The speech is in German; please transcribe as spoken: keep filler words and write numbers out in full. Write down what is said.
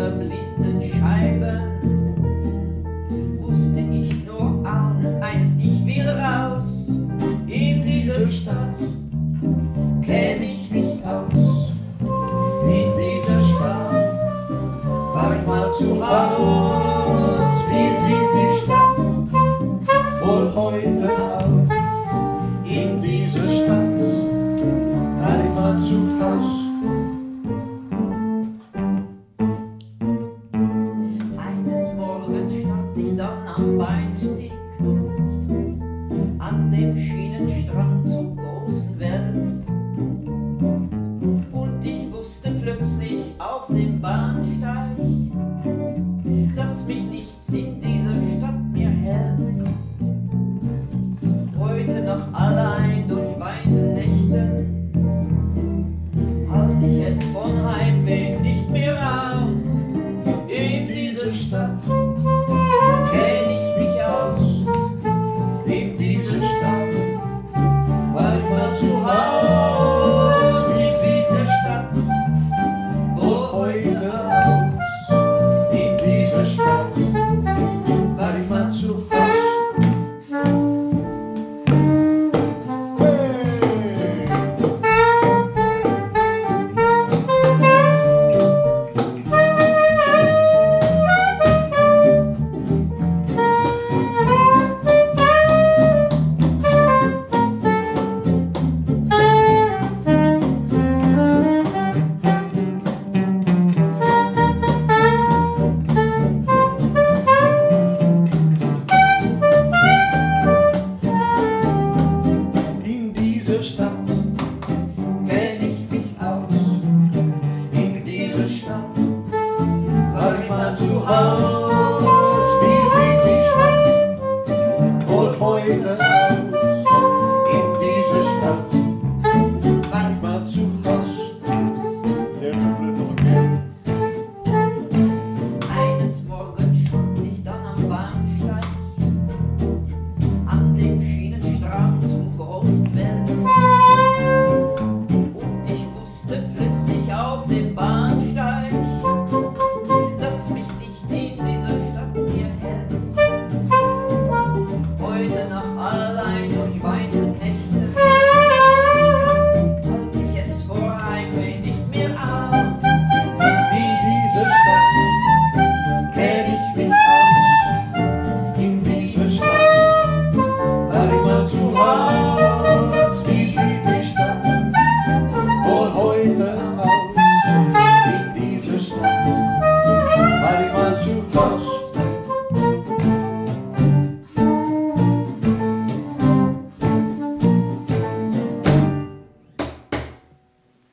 dieser blinden Scheiben wusste ich nur eines, ich will raus. In dieser Stadt kenn ich mich aus. In dieser Stadt war ich mal zu Haus. Wie sieht die Stadt wohl heute aus? In dieser Stadt war ich mal zu Haus. Eines Morgens stand ich dann am Weinsteg an dem Schienenstrang zur großen Welt, und ich wusste plötzlich auf dem Bahnsteig, dass mich nichts in dieser Stadt mehr hält. Heute noch allein durch weite Nächte halt ich es von Heimweh nicht mehr aus. In dieser Stadt kenn ich mich aus. In dieser Stadt war ich mal zu Haus. Wie sieht die Stadt wohl heute aus? In dieser Stadt war ich mal zu Haus. Stadt kenn ich mich aus. In dieser Stadt war ich mal zu Haus.